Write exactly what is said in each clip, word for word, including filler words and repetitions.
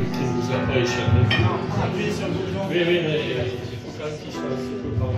qui ne vous a pas échappé. Oui, oui, mais il faut quand même qu'il soit un peu par là.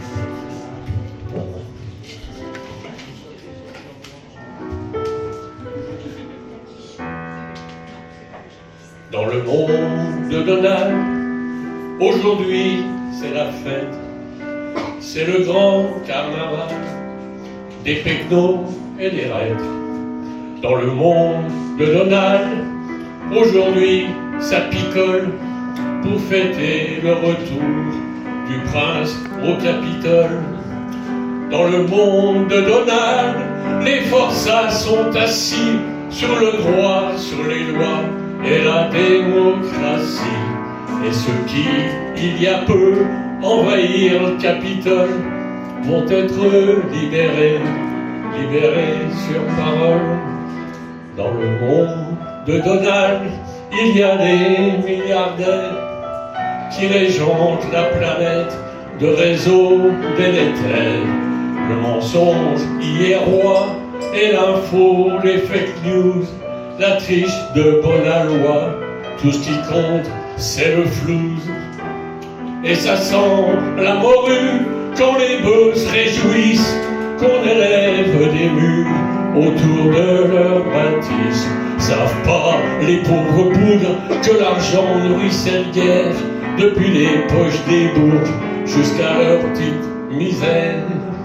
Dans le monde de Donald, aujourd'hui c'est la fête, c'est le grand carnaval des pecnos et des rêves. Dans le monde de Donald, aujourd'hui ça picole pour fêter le retour du prince au Capitole. Dans le monde de Donald, les forçats sont assis sur le droit, sur les lois et la démocratie. Et ceux qui, il y a peu, envahirent le Capitole vont être libérés, libérés sur parole. Dans le monde de Donald, il y a des milliardaires qui régentent la planète de réseaux délétères. Le mensonge y est roi et l'info, les fake news, la triche de Bonalois. Tout ce qui compte, c'est le flouze. Et ça sent la morue quand les bœufs se réjouissent qu'on élève des murs autour de leur bâtisse. Savent pas les pauvres bougres que l'argent nourrit cette guerre depuis les poches des bourgs jusqu'à leur petite misère.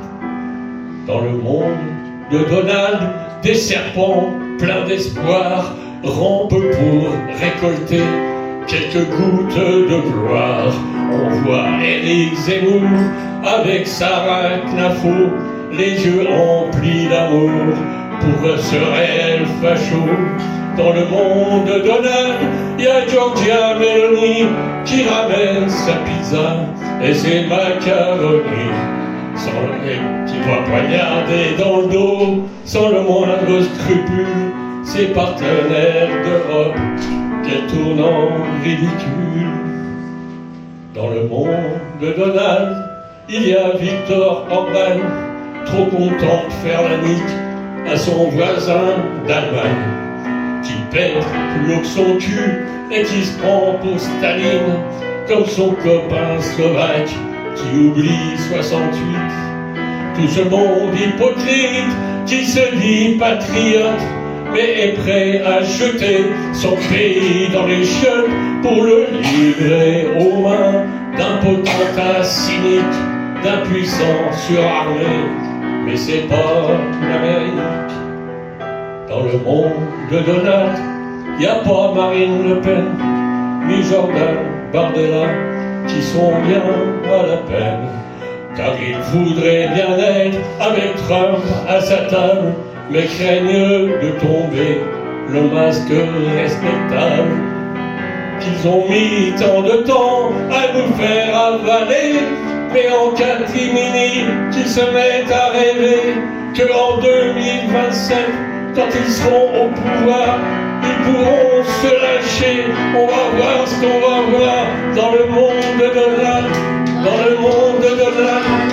Dans le monde de Donald, des serpents pleins d'espoir rampent pour récolter quelques gouttes de gloire. On voit Éric Zemmour avec Sarah Knafo, les yeux remplis d'amour pour ce réel facho. Dans le monde de Donald, il y a Giorgia Meloni qui ramène sa pizza et ses macaronis, sans le qui doit poignarder dans le dos, sans le moindre scrupule, ses partenaires d'Europe qu'elle tourne en ridicule. Dans le monde de Donald, il y a Viktor Orban, trop content de faire la nique à son voisin d'Allemagne, qui pète plus haut que son cul et qui se prend pour Staline, comme son copain slovaque qui oublie soixante-huit. Tout ce monde hypocrite qui se dit patriote, mais est prêt à jeter son pays dans les chiottes pour le livrer aux mains d'un potentat cynique, d'un puissant surarmé. Mais c'est pas l'Amérique. Dans le monde de Donald, y a pas Marine Le Pen, ni Jordan Bardella, qui sont bien à la peine. Car ils voudraient bien être avec Trump à sa table, mais craignent de tomber le masque respectable qu'ils ont mis tant de temps à nous faire avaler. Mais en catimini, qu'ils se mettent à rêver qu'en deux mille vingt-sept, quand ils seront au pouvoir, ils pourront se lâcher. On va voir ce qu'on va voir dans le monde de Donald, dans le monde de Donald.